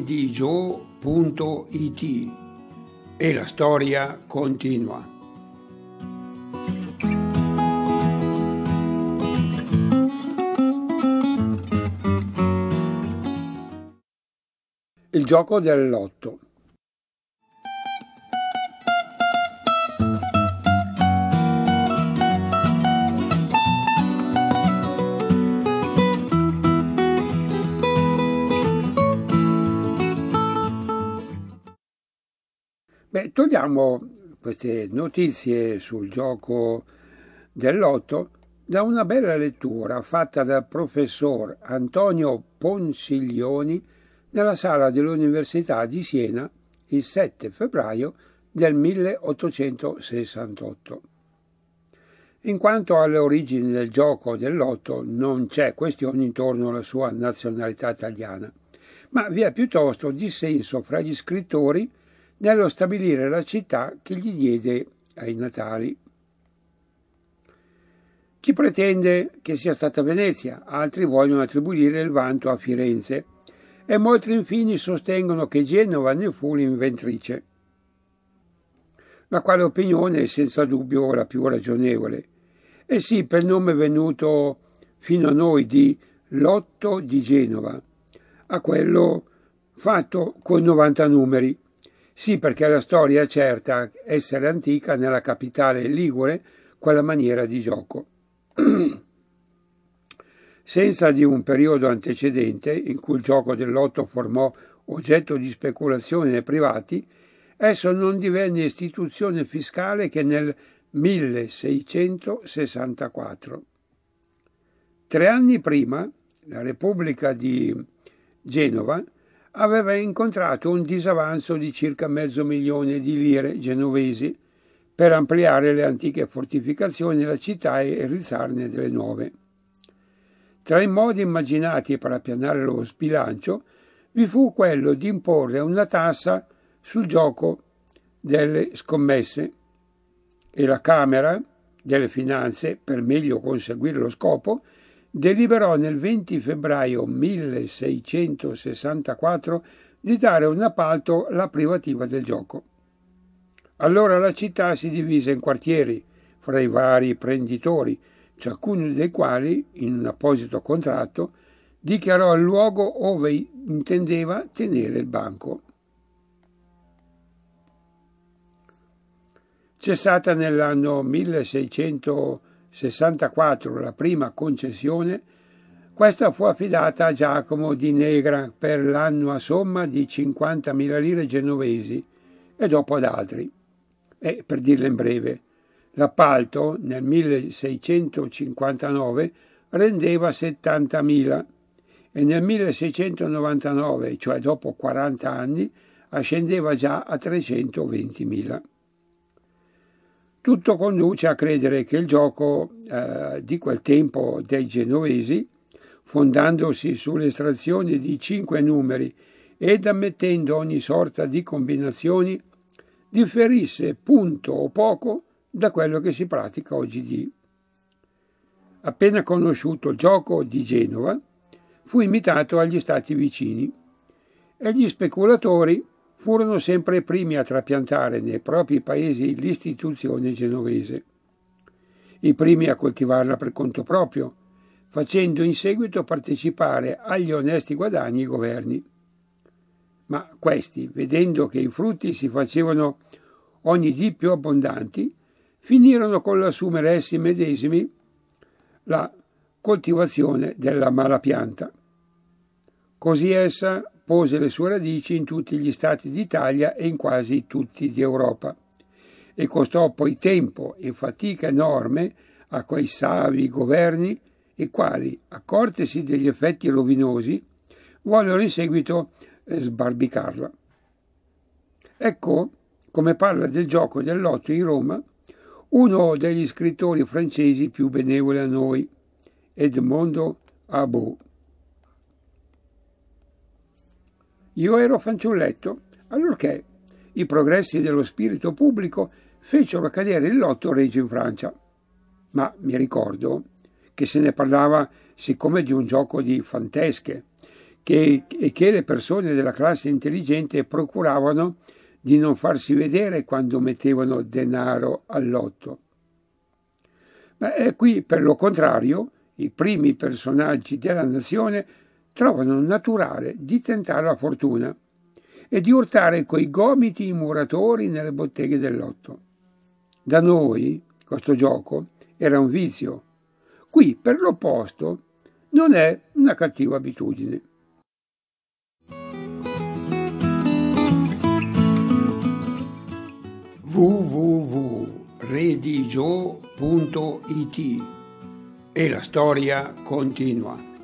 djoe.it e la storia continua. Il gioco del lotto. Togliamo queste notizie sul gioco del lotto da una bella lettura fatta dal professor Antonio Ponsiglioni nella sala dell'Università di Siena il 7 febbraio del 1868. In quanto alle origini del gioco del lotto non c'è questione intorno alla sua nazionalità italiana, ma vi è piuttosto dissenso fra gli scrittori nello stabilire la città che gli diede ai natali. Chi pretende che sia stata Venezia, altri vogliono attribuire il vanto a Firenze e molti infine sostengono che Genova ne fu l'inventrice, la quale opinione è senza dubbio la più ragionevole. E sì, per il nome venuto fino a noi di Lotto di Genova, a quello fatto con 90 numeri. Sì, perché la storia certa essere antica nella capitale ligure quella maniera di gioco. Senza di un periodo antecedente in cui il gioco del lotto formò oggetto di speculazione nei privati, esso non divenne istituzione fiscale che nel 1664. 3 anni prima, la Repubblica di Genova aveva incontrato un disavanzo di circa 500.000 di lire genovesi per ampliare le antiche fortificazioni della città e rizzarne delle nuove. Tra i modi immaginati per appianare lo sbilancio vi fu quello di imporre una tassa sul gioco delle scommesse e la Camera delle Finanze, per meglio conseguire lo scopo, deliberò nel 20 febbraio 1664 di dare un appalto alla privativa del gioco. Allora la città si divise in quartieri fra i vari prenditori, ciascuno dei quali, in un apposito contratto, dichiarò il luogo ove intendeva tenere il banco. Cessata nell'anno 1664 la prima concessione, questa fu affidata a Giacomo di Negra per l'annua somma di 50.000 lire genovesi e dopo ad altri. E, per dirla in breve, l'appalto nel 1659 rendeva 70.000 e nel 1699, cioè dopo 40 anni, ascendeva già a 320.000. Tutto conduce a credere che il gioco di quel tempo dei genovesi, fondandosi sull'estrazione di 5 numeri ed ammettendo ogni sorta di combinazioni, differisse punto o poco da quello che si pratica oggi. Appena conosciuto il gioco di Genova, fu imitato agli stati vicini e gli speculatori furono sempre i primi a trapiantare nei propri paesi l'istituzione genovese, i primi a coltivarla per conto proprio, facendo in seguito partecipare agli onesti guadagni i governi. Ma questi, vedendo che i frutti si facevano ogni dì più abbondanti, finirono con l'assumere essi medesimi la coltivazione della malapianta. Così essa pose le sue radici in tutti gli stati d'Italia e in quasi tutti di Europa, e costò poi tempo e fatica enorme a quei savi governi, i quali, accortisi degli effetti rovinosi, vollero in seguito sbarbicarla. Ecco come parla del gioco del lotto in Roma uno degli scrittori francesi più benevoli a noi, Edmondo About. Io ero fanciulletto, allorché i progressi dello spirito pubblico fecero cadere il lotto regio in Francia. Ma mi ricordo che se ne parlava siccome di un gioco di fantesche, che le persone della classe intelligente procuravano di non farsi vedere quando mettevano denaro al lotto. Ma qui, per lo contrario, i primi personaggi della nazione trovano naturale di tentare la fortuna e di urtare coi gomiti i muratori nelle botteghe del lotto. Da noi questo gioco era un vizio. Qui, per l'opposto, non è una cattiva abitudine. www.redigio.it e la storia continua.